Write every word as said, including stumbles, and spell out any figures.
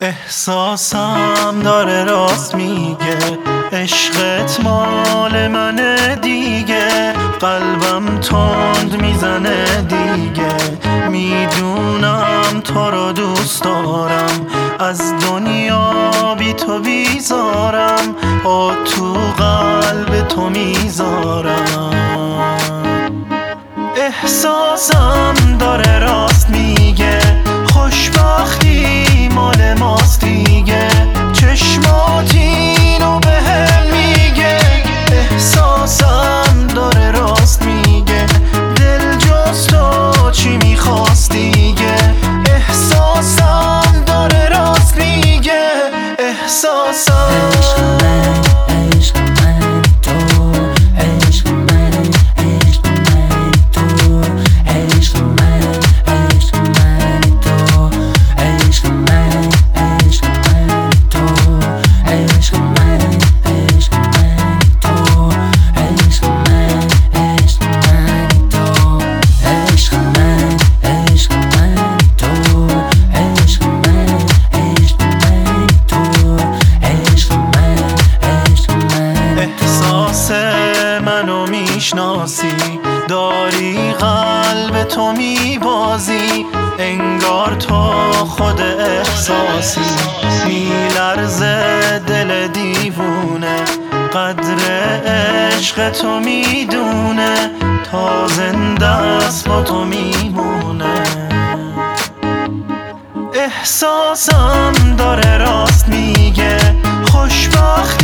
احساسم داره راست میگه، عشقت مال منه دیگه، قلبم تند میزنه دیگه، میدونم تو رو دوست دارم، از دنیا بی تو بیزارم، با تو قلب تو میذارم. احساسم داره راست میگه، خوشبختی مال ماست دیگه، چشمات اینو بهم میگه. احساسم داره راست میگه، دل جز تو چی میخواست دیگه. احساسم داره راست میگه، احساسم منو میشناسی، داری قلب تو میبازی، انگار تو خود احساسی، میلرزه دل دیوونه، قدر عشق تو میدونه، تا زنده است با تو میمونه. احساسم داره راست میگه، خوشبخت